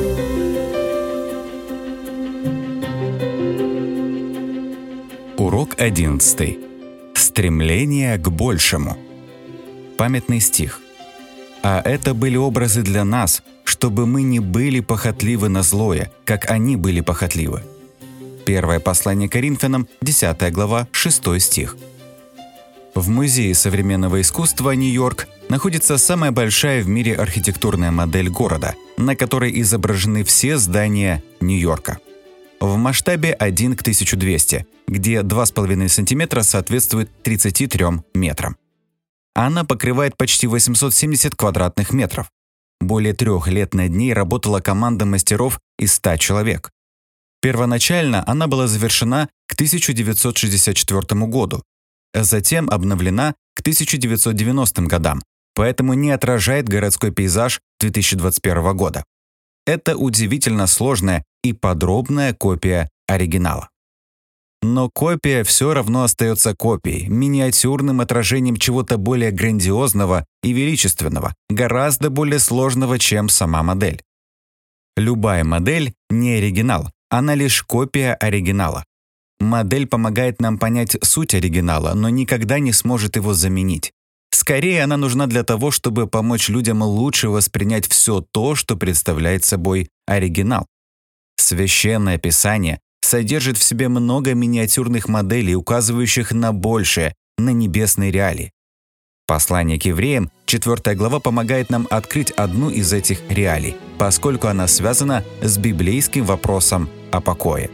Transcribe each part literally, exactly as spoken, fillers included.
Урок одиннадцатый. Стремление к большему. Памятный стих. «А это были образы для нас, чтобы мы не были похотливы на злое, как они были похотливы». Первое послание Коринфянам, десятая глава, шестой стих. В Музее современного искусства Нью-Йорк находится самая большая в мире архитектурная модель города, на которой изображены все здания Нью-Йорка. В масштабе один к тысяче двухстам, где два с половиной сантиметра соответствует тридцати трём метрам. Она покрывает почти восемьсот семьдесят квадратных метров. Более трех лет над ней работала команда мастеров из ста человек. Первоначально она была завершена к тысяча девятьсот шестьдесят четвёртому году, а затем обновлена к тысяча девятьсот девяностым годам, поэтому не отражает городской пейзаж две тысячи двадцать первого года. Это удивительно сложная и подробная копия оригинала. Но копия все равно остается копией, миниатюрным отражением чего-то более грандиозного и величественного, гораздо более сложного, чем сама модель. Любая модель не оригинал, она лишь копия оригинала. Модель помогает нам понять суть оригинала, но никогда не сможет его заменить. Скорее, она нужна для того, чтобы помочь людям лучше воспринять все то, что представляет собой оригинал. Священное Писание содержит в себе много миниатюрных моделей, указывающих на большее, на небесные реалии. Послание к евреям, четвёртая глава, помогает нам открыть одну из этих реалий, поскольку она связана с библейским вопросом о покое.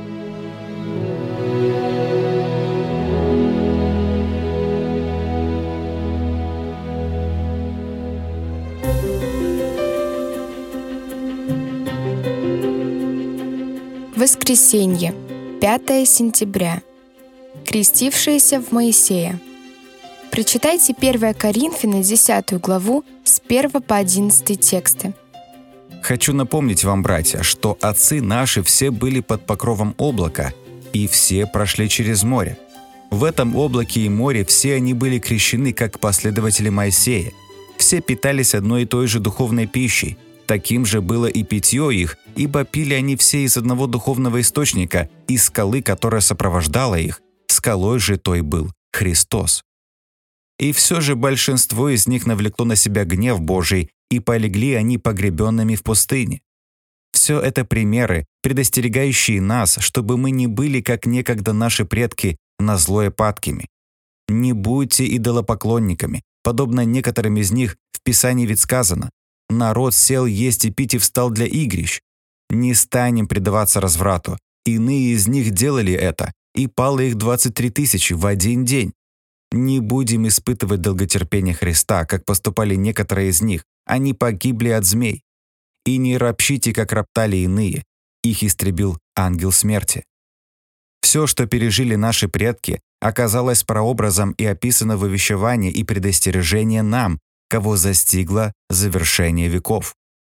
Воскресенье, пятое сентября. Крестившиеся в Моисея. Прочитайте первое Коринфянам, десятую главу, с первого по одиннадцатый тексты. Хочу напомнить вам, братья, что отцы наши все были под покровом облака, и все прошли через море. В этом облаке и море все они были крещены, как последователи Моисея. Все питались одной и той же духовной пищей. Таким же было и питье их, ибо пили они все из одного духовного источника, из скалы, которая сопровождала их. Скалой же той был Христос. И все же большинство из них навлекло на себя гнев Божий, и полегли они погребенными в пустыне. Все это примеры, предостерегающие нас, чтобы мы не были, как некогда наши предки, на злое падкими. Не будьте идолопоклонниками, подобно некоторым из них в Писании ведь сказано: «Народ сел есть и пить и встал для игрищ». Не станем предаваться разврату. Иные из них делали это, и пало их двадцать три тысячи в один день. Не будем испытывать долготерпение Христа, как поступали некоторые из них. Они погибли от змей. И не ропщите, как роптали иные. Их истребил ангел смерти. Все, что пережили наши предки, оказалось прообразом и описано в увещевании и предостережении нам, кого застигло завершение веков.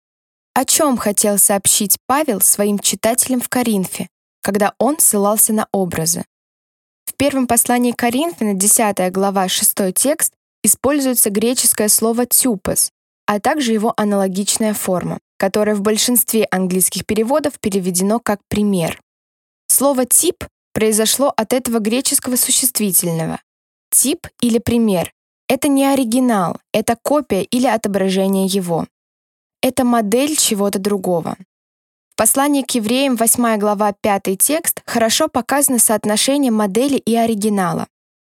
О чем хотел сообщить Павел своим читателям в Коринфе, когда он ссылался на образы? В первом послании к Коринфянам, десятая глава, шестой текст, используется греческое слово «тюпос», а также его аналогичная форма, которая в большинстве английских переводов переведено как «пример». Слово «тип» произошло от этого греческого существительного. Тип или пример — это не оригинал, это копия или отображение его. Это модель чего-то другого. В послании к евреям, восьмая глава, пятый текст, хорошо показано соотношение модели и оригинала.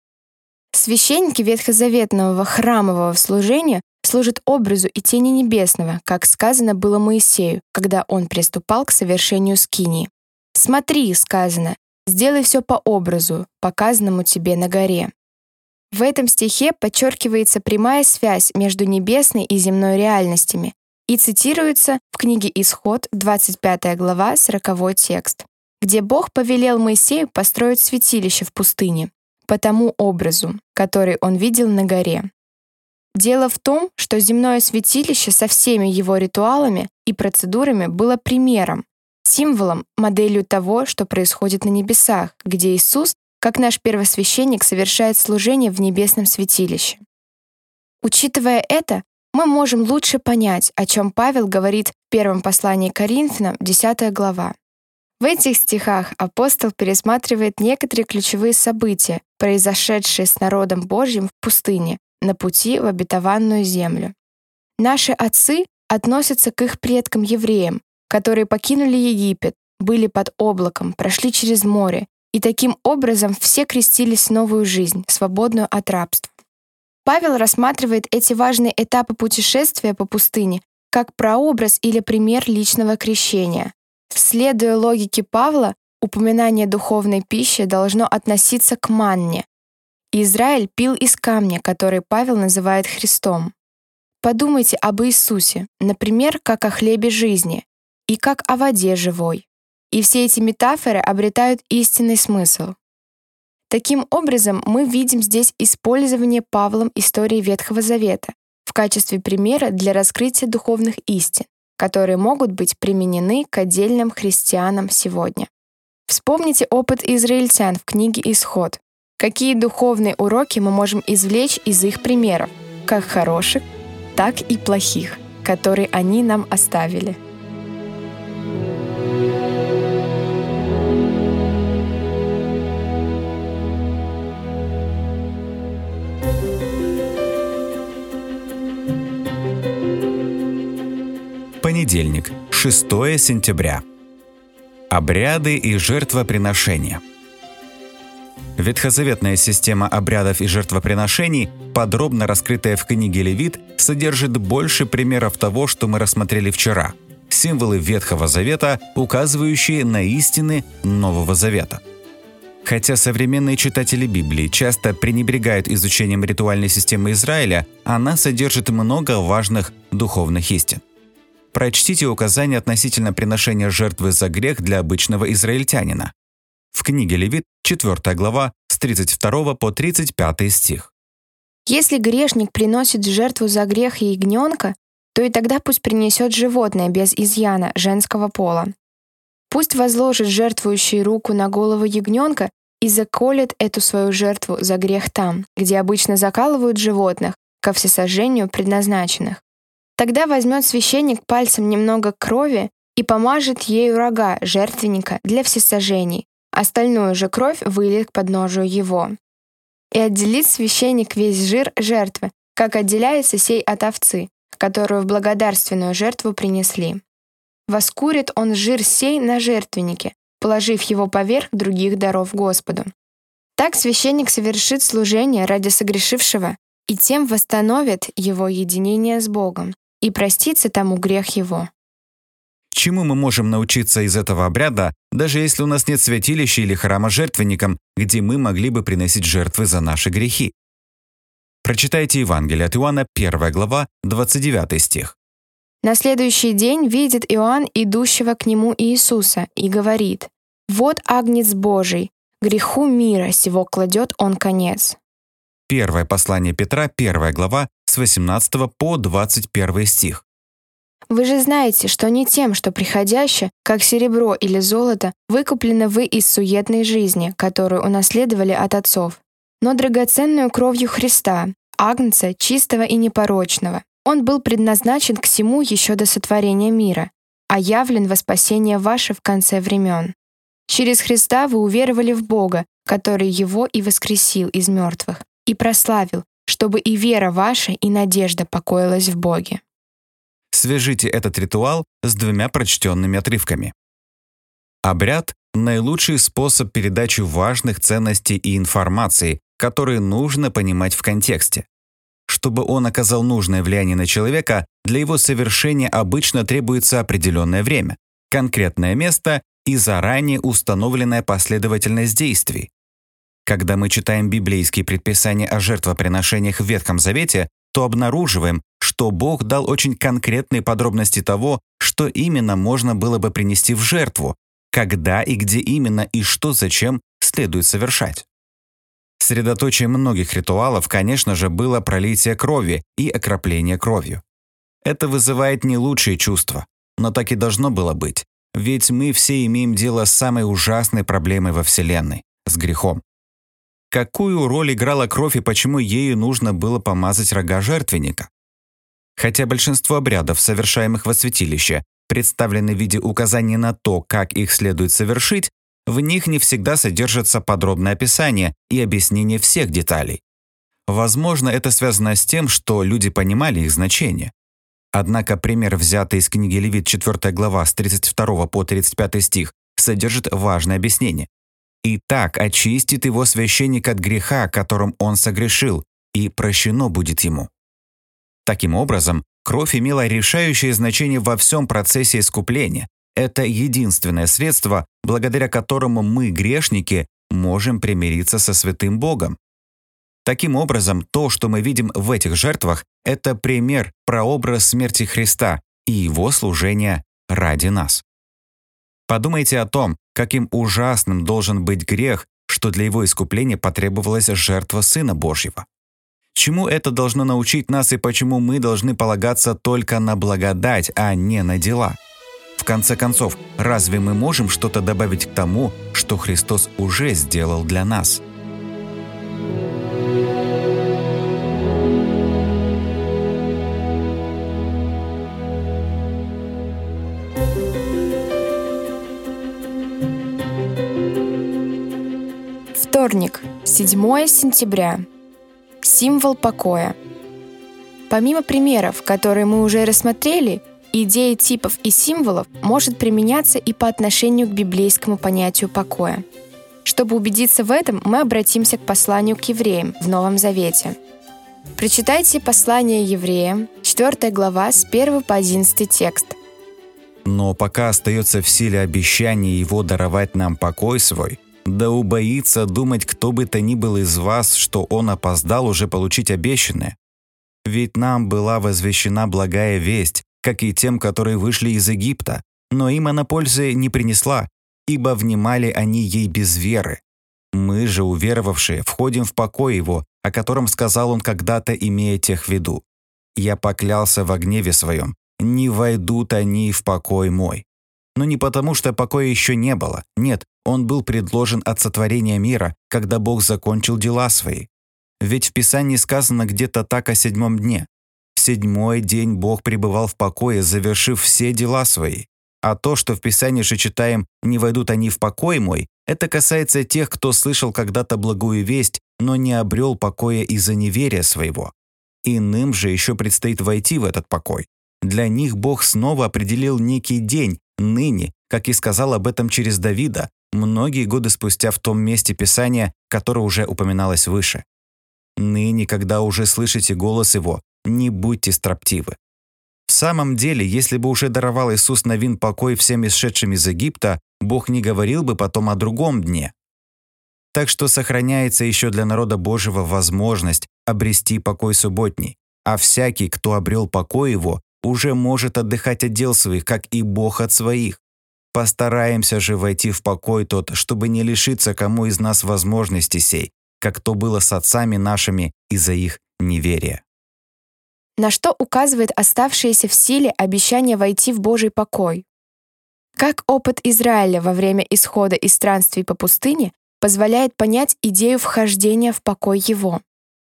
Священники ветхозаветного храмового служения служат образу и тени небесного, как сказано было Моисею, когда он приступал к совершению скинии. «Смотри», — сказано, — «сделай все по образу, показанному тебе на горе». В этом стихе подчеркивается прямая связь между небесной и земной реальностями и цитируется в книге «Исход», двадцать пятая глава, сороковой текст, где Бог повелел Моисею построить святилище в пустыне по тому образу, который он видел на горе. Дело в том, что земное святилище со всеми его ритуалами и процедурами было примером, символом, моделью того, что происходит на небесах, где Иисус, как наш первосвященник, совершает служение в небесном святилище. Учитывая это, мы можем лучше понять, о чем Павел говорит в первом послании к Коринфянам, десятая глава. В этих стихах апостол пересматривает некоторые ключевые события, произошедшие с народом Божьим в пустыне, на пути в обетованную землю. Наши отцы относятся к их предкам-евреям, которые покинули Египет, были под облаком, прошли через море, и таким образом все крестились в новую жизнь, свободную от рабства. Павел рассматривает эти важные этапы путешествия по пустыне как прообраз или пример личного крещения. Следуя логике Павла, упоминание духовной пищи должно относиться к манне. Израиль пил из камня, который Павел называет Христом. Подумайте об Иисусе, например, как о хлебе жизни, и как о воде живой. И все эти метафоры обретают истинный смысл. Таким образом, мы видим здесь использование Павлом истории Ветхого Завета в качестве примера для раскрытия духовных истин, которые могут быть применены к отдельным христианам сегодня. Вспомните опыт израильтян в книге «Исход». Какие духовные уроки мы можем извлечь из их примеров, как хороших, так и плохих, которые они нам оставили. Понедельник, шестое сентября. Обряды и жертвоприношения. Ветхозаветная система обрядов и жертвоприношений, подробно раскрытая в книге Левит, содержит больше примеров того, что мы рассмотрели вчера. Символы Ветхого Завета, указывающие на истины Нового Завета. Хотя современные читатели Библии часто пренебрегают изучением ритуальной системы Израиля, она содержит много важных духовных истин. Прочтите указания относительно приношения жертвы за грех для обычного израильтянина. В книге Левит, четвёртая глава, с тридцать второго по тридцать пятый стих. Если грешник приносит жертву за грех ягненка, то и тогда пусть принесет животное без изъяна женского пола. Пусть возложит жертвующий руку на голову ягненка и заколет эту свою жертву за грех там, где обычно закалывают животных, ко всесожжению предназначенных. Тогда возьмет священник пальцем немного крови и помажет ею рога жертвенника для всесожжений, остальную же кровь выльет к подножию его. И отделит священник весь жир жертвы, как отделяется сей от овцы, которую в благодарственную жертву принесли. Воскурит он жир сей на жертвеннике, положив его поверх других даров Господу. Так священник совершит служение ради согрешившего и тем восстановит его единение с Богом и простится тому грех его. Чему мы можем научиться из этого обряда, даже если у нас нет святилища или храма жертвенником, где мы могли бы приносить жертвы за наши грехи? Прочитайте Евангелие от Иоанна, первая глава, двадцать девятый стих. На следующий день видит Иоанн идущего к нему Иисуса и говорит: «Вот Агнец Божий, греху мира сего кладет он конец». Первое послание Петра, первая глава, с восемнадцатого по двадцать первый стих. «Вы же знаете, что не тем, что приходяще, как серебро или золото, выкуплены вы из суетной жизни, которую унаследовали от отцов, но драгоценную кровью Христа, Агнца, чистого и непорочного. Он был предназначен к всему еще до сотворения мира, а явлен во спасение ваше в конце времен. Через Христа вы уверовали в Бога, который Его и воскресил из мертвых, и прославил, чтобы и вера ваша, и надежда покоилась в Боге». Свяжите этот ритуал с двумя прочтенными отрывками. Обряд – наилучший способ передачи важных ценностей и информации, которые нужно понимать в контексте. Чтобы он оказал нужное влияние на человека, для его совершения обычно требуется определенное время, конкретное место и заранее установленная последовательность действий. Когда мы читаем библейские предписания о жертвоприношениях в Ветхом Завете, то обнаруживаем, что Бог дал очень конкретные подробности того, что именно можно было бы принести в жертву, когда и где именно и что зачем следует совершать. Средоточием многих ритуалов, конечно же, было пролитие крови и окропление кровью. Это вызывает не лучшие чувства, но так и должно было быть, ведь мы все имеем дело с самой ужасной проблемой во Вселенной – с грехом. Какую роль играла кровь и почему ею нужно было помазать рога жертвенника? Хотя большинство обрядов, совершаемых во святилище, представлены в виде указаний на то, как их следует совершить, в них не всегда содержится подробное описание и объяснение всех деталей. Возможно, это связано с тем, что люди понимали их значение. Однако пример, взятый из книги Левит четвёртая глава с тридцать второго по тридцать пятый стих, содержит важное объяснение. «Итак, очистит его священник от греха, которым он согрешил, и прощено будет ему». Таким образом, кровь имела решающее значение во всем процессе искупления. Это единственное средство, благодаря которому мы, грешники, можем примириться со святым Богом. Таким образом, то, что мы видим в этих жертвах, это пример, прообраз смерти Христа и Его служения ради нас. Подумайте о том, каким ужасным должен быть грех, что для его искупления потребовалась жертва Сына Божьего. Чему это должно научить нас и почему мы должны полагаться только на благодать, а не на дела? В конце концов, разве мы можем что-то добавить к тому, что Христос уже сделал для нас? Вторник, седьмое сентября. Символ покоя. Помимо примеров, которые мы уже рассмотрели, идея типов и символов может применяться и по отношению к библейскому понятию покоя. Чтобы убедиться в этом, мы обратимся к посланию к евреям в Новом Завете. Прочитайте послание евреям, четвёртая глава, с первого по одиннадцатый текст. «Но пока остается в силе обещание Его даровать нам покой свой, да убоится думать кто бы то ни был из вас, что он опоздал уже получить обещанное. Ведь нам была возвещена благая весть, как и тем, которые вышли из Египта, но им она пользы не принесла, ибо внимали они ей без веры. Мы же, уверовавшие, входим в покой Его, о котором сказал Он когда-то, имея тех в виду. Я поклялся во гневе своем, не войдут они в покой мой. Но не потому, что покоя еще не было. Нет, он был предложен от сотворения мира, когда Бог закончил дела свои. Ведь в Писании сказано где-то так о седьмом дне. В седьмой день Бог пребывал в покое, завершив все дела свои. А то, что в Писании же читаем «не войдут они в покой мой», это касается тех, кто слышал когда-то благую весть, но не обрел покоя из-за неверия своего. Иным же еще предстоит войти в этот покой. Для них Бог снова определил некий день, ныне, как и сказал об этом через Давида, многие годы спустя в том месте Писания, которое уже упоминалось выше. «Ныне, когда уже слышите голос Его, не будьте строптивы». В самом деле, если бы уже даровал Иисус Навин покой всем исшедшим из Египта, Бог не говорил бы потом о другом дне. Так что сохраняется еще для народа Божьего возможность обрести покой субботний, а всякий, кто обрел покой его, уже может отдыхать от дел своих, как и Бог от своих. Постараемся же войти в покой тот, чтобы не лишиться кому из нас возможности сей, как то было с отцами нашими из-за их неверия. На что указывает оставшееся в силе обещание войти в Божий покой? Как опыт Израиля во время исхода из странствий по пустыне позволяет понять идею вхождения в покой его?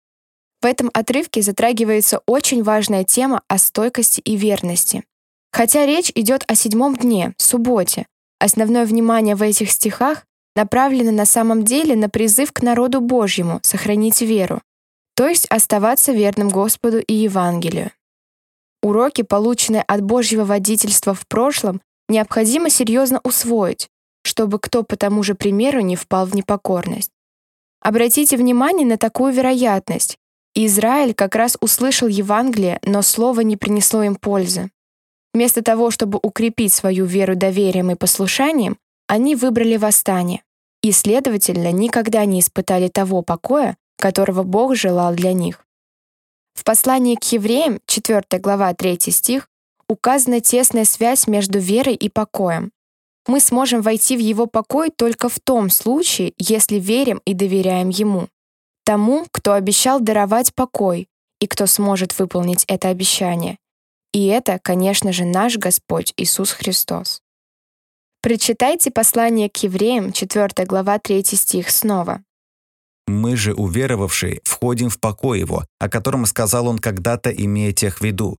В этом отрывке затрагивается очень важная тема о стойкости и верности. Хотя речь идет о седьмом дне, субботе, основное внимание в этих стихах направлено на самом деле на призыв к народу Божьему сохранить веру, то есть оставаться верным Господу и Евангелию. Уроки, полученные от Божьего водительства в прошлом, необходимо серьезно усвоить, чтобы кто по тому же примеру не впал в непокорность. Обратите внимание на такую вероятность. Израиль как раз услышал Евангелие, но слово не принесло им пользы. Вместо того, чтобы укрепить свою веру доверием и послушанием, они выбрали восстание и, следовательно, никогда не испытали того покоя, которого Бог желал для них. В послании к евреям, четвёртая глава, третий стих, указана тесная связь между верой и покоем. Мы сможем войти в его покой только в том случае, если верим и доверяем ему, тому, кто обещал даровать покой и кто сможет выполнить это обещание. И это, конечно же, наш Господь Иисус Христос. Прочитайте послание к евреям, четвёртая глава, третий стих снова. «Мы же, уверовавшие, входим в покой Его, о котором сказал Он когда-то, имея тех в виду.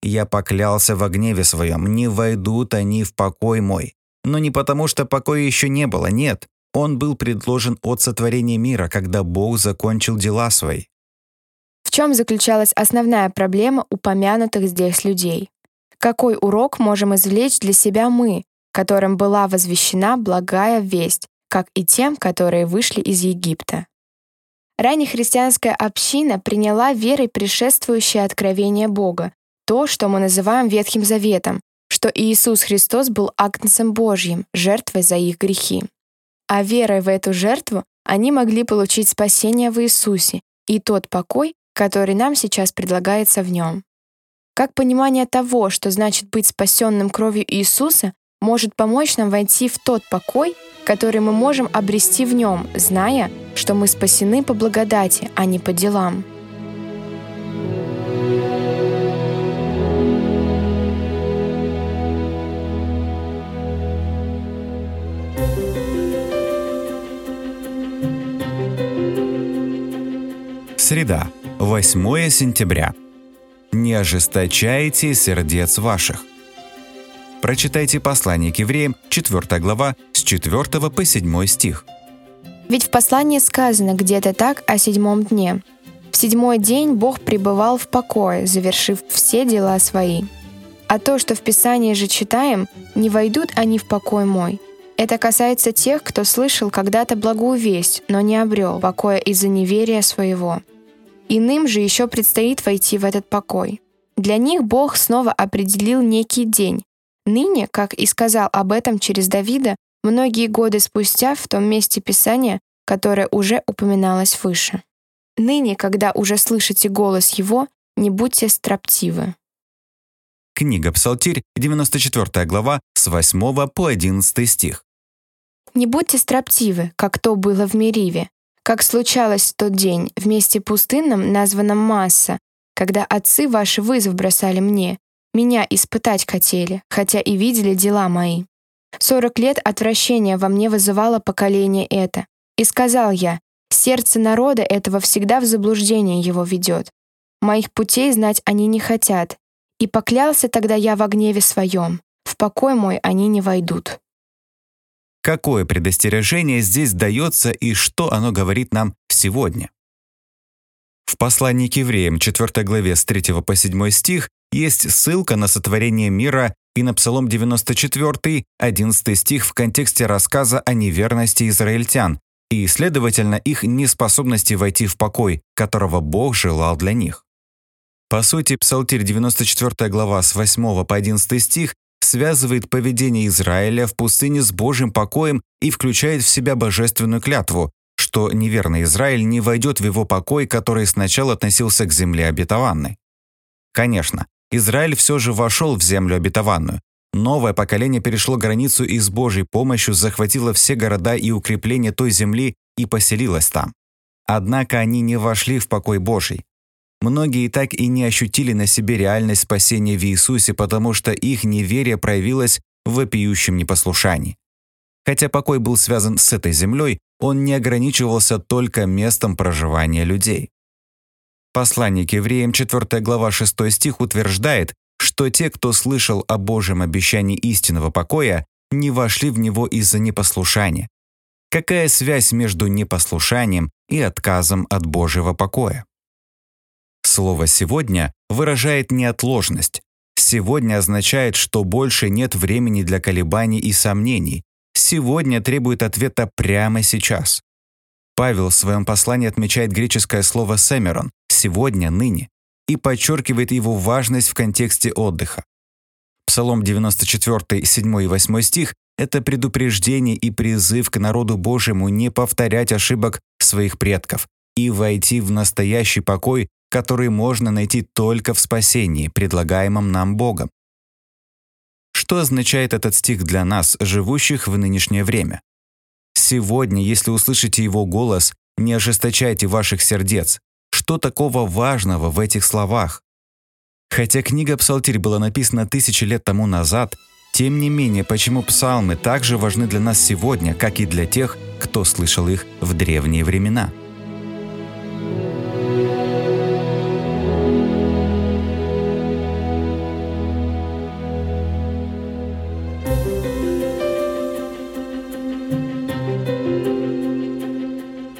«Я поклялся во гневе своем, не войдут они в покой мой». Но не потому, что покоя еще не было, нет. Он был предложен от сотворения мира, когда Бог закончил дела свои. В чем заключалась основная проблема упомянутых здесь людей? Какой урок можем извлечь для себя мы, которым была возвещена благая весть, как и тем, которые вышли из Египта? Раннехристианская община приняла верой предшествующее откровение Бога, то, что мы называем Ветхим Заветом, что Иисус Христос был агнцем Божьим, жертвой за их грехи. А верой в эту жертву они могли получить спасение в Иисусе и тот покой, который нам сейчас предлагается в нем. Как понимание того, что значит быть спасенным кровью Иисуса, может помочь нам войти в тот покой, который мы можем обрести в нем, зная, что мы спасены по благодати, а не по делам. Среда, восьмое сентября. «Не ожесточайте сердец ваших». Прочитайте послание к евреям, четвёртая глава, с четвёртого по седьмой стих. Ведь в послании сказано где-то так о седьмом дне. В седьмой день Бог пребывал в покое, завершив все дела свои. А то, что в Писании же читаем, «не войдут они в покой мой», это касается тех, кто слышал когда-то благую весть, но не обрел покоя из-за неверия своего. Иным же еще предстоит войти в этот покой. Для них Бог снова определил некий день. Ныне, как и сказал об этом через Давида, многие годы спустя в том месте Писания, которое уже упоминалось выше. «Ныне, когда уже слышите голос Его, не будьте строптивы». Книга Псалтирь, девяносто четвёртая глава, с восьмого по одиннадцатый стих. «Не будьте строптивы, как то было в Мериве, как случалось в тот день в месте пустынном, названном Масса, когда отцы ваши вызов бросали мне, меня испытать хотели, хотя и видели дела мои. Сорок лет отвращения во мне вызывало поколение это. И сказал я, сердце народа этого всегда в заблуждение его ведет. Моих путей знать они не хотят. И поклялся тогда я во гневе своем, в покой мой они не войдут». Какое предостережение здесь дается и что оно говорит нам сегодня? В послании к евреям, четвёртой главе, с третьего по седьмой стих, есть ссылка на сотворение мира и на Псалом девяносто четвёртый, одиннадцатый стих в контексте рассказа о неверности израильтян и, следовательно, их неспособности войти в покой, которого Бог желал для них. По сути, Псалтирь девяносто четвёртая глава с восьмого по одиннадцатый стих связывает поведение Израиля в пустыне с Божьим покоем и включает в себя божественную клятву, что неверный Израиль не войдет в его покой, который сначала относился к земле обетованной. Конечно, Израиль все же вошел в землю обетованную. Новое поколение перешло границу и с Божьей помощью захватило все города и укрепления той земли и поселилось там. Однако они не вошли в покой Божий. Многие так и не ощутили на себе реальность спасения в Иисусе, потому что их неверие проявилось в вопиющем непослушании. Хотя покой был связан с этой землей, он не ограничивался только местом проживания людей. Послание к евреям, четвёртая глава, шестой стих утверждает, что те, кто слышал о Божьем обещании истинного покоя, не вошли в него из-за непослушания. Какая связь между непослушанием и отказом от Божьего покоя? Слово «сегодня» выражает неотложность. «Сегодня» означает, что больше нет времени для колебаний и сомнений. «Сегодня» требует ответа прямо сейчас. Павел в своем послании отмечает греческое слово «семерон» — «сегодня», «ныне» и подчеркивает его важность в контексте отдыха. Псалом девяносто четвёртый, седьмой и восьмой стих — это предупреждение и призыв к народу Божьему не повторять ошибок своих предков и войти в настоящий покой, который можно найти только в спасении, предлагаемом нам Богом. Что означает этот стих для нас, живущих в нынешнее время? Сегодня, если услышите его голос, не ожесточайте ваших сердец. Что такого важного в этих словах? Хотя книга Псалтирь была написана тысячи лет тому назад, тем не менее, почему псалмы так же важны для нас сегодня, как и для тех, кто слышал их в древние времена?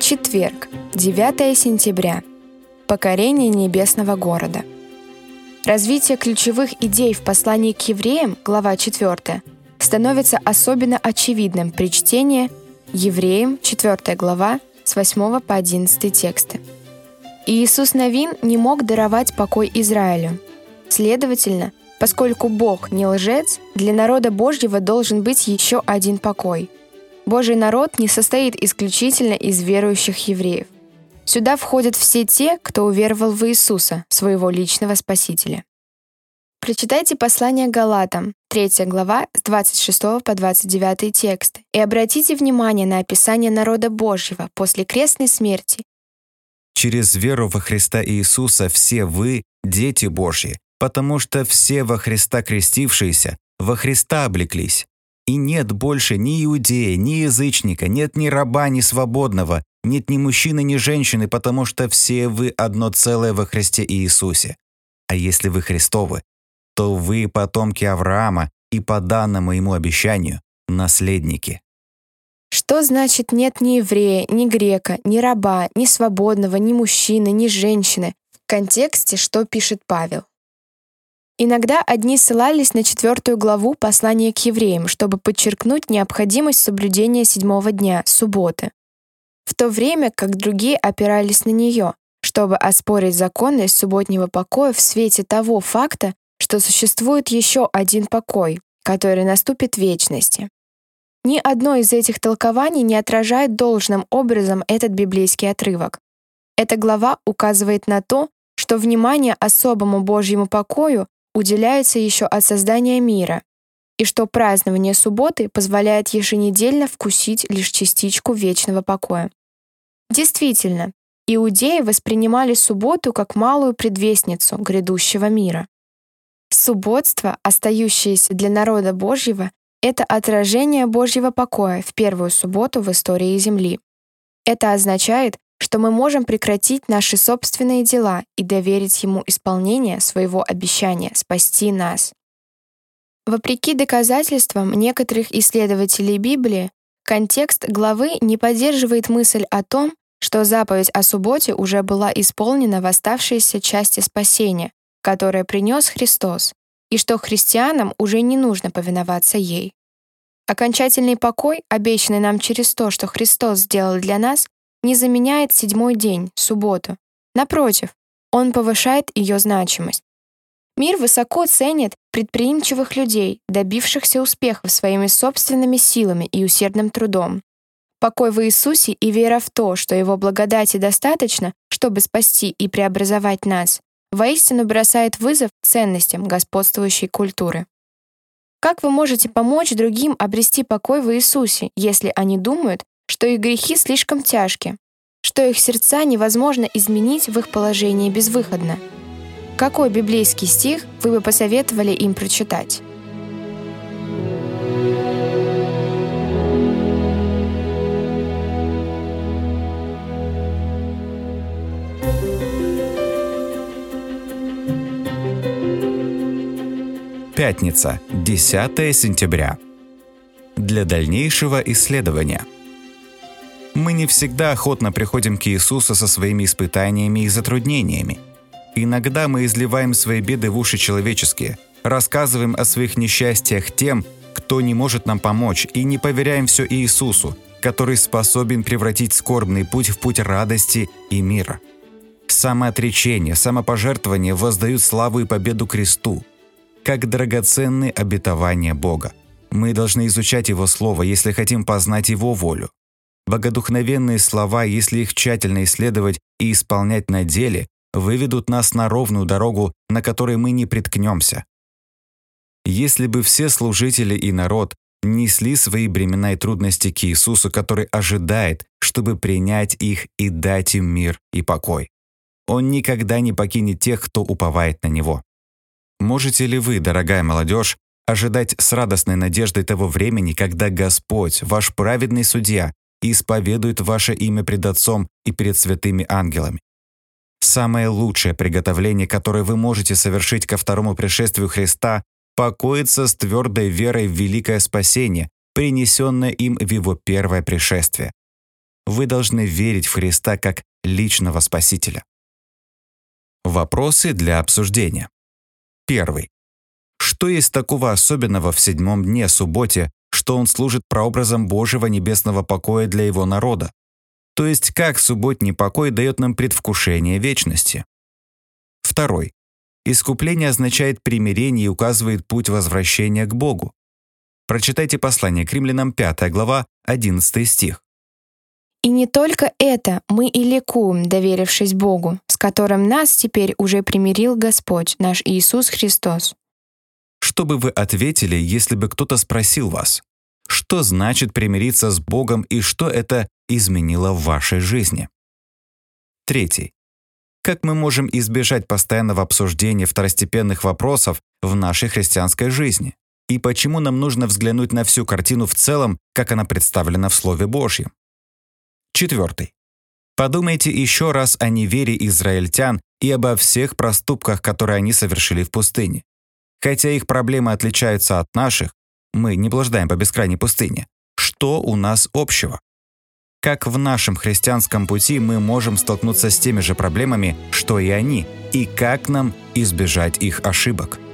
Четверг, девятое сентября. Покорение небесного города. Развитие ключевых идей в послании к евреям, глава четвёртая, становится особенно очевидным при чтении Евреям, четвёртая глава, с восьмого по одиннадцатый тексты. И Иисус Навин не мог даровать покой Израилю. Следовательно, поскольку Бог не лжец, для народа Божьего должен быть еще один покой. Божий народ не состоит исключительно из верующих евреев. Сюда входят все те, кто уверовал в Иисуса, своего личного Спасителя. Прочитайте послание Галатам, третья глава, с двадцать шестого по двадцать девятый текст, и обратите внимание на описание народа Божьего после крестной смерти. Через веру во Христа Иисуса все вы – дети Божьи, потому что все во Христа крестившиеся во Христа облеклись. И нет больше ни иудея, ни язычника, нет ни раба, ни свободного, нет ни мужчины, ни женщины, потому что все вы одно целое во Христе Иисусе. А если вы Христовы, то вы потомки Авраама и по данному ему обещанию наследники. Что значит нет ни еврея, ни грека, ни раба, ни свободного, ни мужчины, ни женщины? В контексте, что пишет Павел. Иногда одни ссылались на четвертую главу послания к евреям, чтобы подчеркнуть необходимость соблюдения седьмого дня, субботы, в то время как другие опирались на нее, чтобы оспорить законность субботнего покоя в свете того факта, что существует еще один покой, который наступит в вечности. Ни одно из этих толкований не отражает должным образом этот библейский отрывок. Эта глава указывает на то, что внимание особому Божьему покою уделяется еще от создания мира, и что празднование субботы позволяет еженедельно вкусить лишь частичку вечного покоя. Действительно, иудеи воспринимали субботу как малую предвестницу грядущего мира. Субботство, остающееся для народа Божьего, это отражение Божьего покоя в первую субботу в истории Земли. Это означает, что мы можем прекратить наши собственные дела и доверить Ему исполнение своего обещания спасти нас. Вопреки доказательствам некоторых исследователей Библии, контекст главы не поддерживает мысль о том, что заповедь о субботе уже была исполнена в оставшейся части спасения, которое принес Христос, и что христианам уже не нужно повиноваться ей. Окончательный покой, обещанный нам через то, что Христос сделал для нас, не заменяет седьмой день, субботу. Напротив, он повышает ее значимость. Мир высоко ценит предприимчивых людей, добившихся успехов своими собственными силами и усердным трудом. Покой в Иисусе и вера в то, что Его благодати достаточно, чтобы спасти и преобразовать нас, воистину бросает вызов ценностям господствующей культуры. Как вы можете помочь другим обрести покой в Иисусе, если они думают, что их грехи слишком тяжки, что их сердца невозможно изменить в их положении безвыходно? Какой библейский стих вы бы посоветовали им прочитать? Пятница, десятое сентября. Для дальнейшего исследования. Мы не всегда охотно приходим к Иисусу со своими испытаниями и затруднениями. Иногда мы изливаем свои беды в уши человеческие, рассказываем о своих несчастьях тем, кто не может нам помочь, и не поверяем все Иисусу, который способен превратить скорбный путь в путь радости и мира. Самоотречение, самопожертвование воздают славу и победу кресту, как драгоценные обетования Бога. Мы должны изучать Его Слово, если хотим познать Его волю. Богодухновенные слова, если их тщательно исследовать и исполнять на деле, выведут нас на ровную дорогу, на которой мы не приткнемся. Если бы все служители и народ несли свои бремена и трудности к Иисусу, который ожидает, чтобы принять их и дать им мир и покой, Он никогда не покинет тех, кто уповает на Него. Можете ли вы, дорогая молодежь, ожидать с радостной надеждой того времени, когда Господь, ваш праведный судья, исповедует ваше имя пред Отцом и перед святыми ангелами? Самое лучшее приготовление, которое вы можете совершить ко второму пришествию Христа, покоится с твердой верой в великое спасение, принесенное им в Его первое пришествие. вы должны верить в Христа как личного Спасителя. Вопросы для обсуждения. Первый. Что есть такого особенного в седьмом дне, субботе, что он служит прообразом Божьего небесного покоя для его народа? То есть, как субботний покой дает нам предвкушение вечности? Второй. Искупление означает примирение и указывает путь возвращения к Богу. Прочитайте послание к Римлянам, пятая глава, одиннадцатый стих. И не только это, мы и ликуем, доверившись Богу, с которым нас теперь уже примирил Господь, наш Иисус Христос. Что бы вы ответили, если бы кто-то спросил вас, что значит примириться с Богом и что это изменило в вашей жизни? Третий. Как мы можем избежать постоянного обсуждения второстепенных вопросов в нашей христианской жизни? И почему нам нужно взглянуть на всю картину в целом, как она представлена в Слове Божьем? Четвертый. Подумайте еще раз о неверии израильтян и обо всех проступках, которые они совершили в пустыне. Хотя их проблемы отличаются от наших, мы не блуждаем по бескрайней пустыне. Что у нас общего? Как в нашем христианском пути мы можем столкнуться с теми же проблемами, что и они, и как нам избежать их ошибок?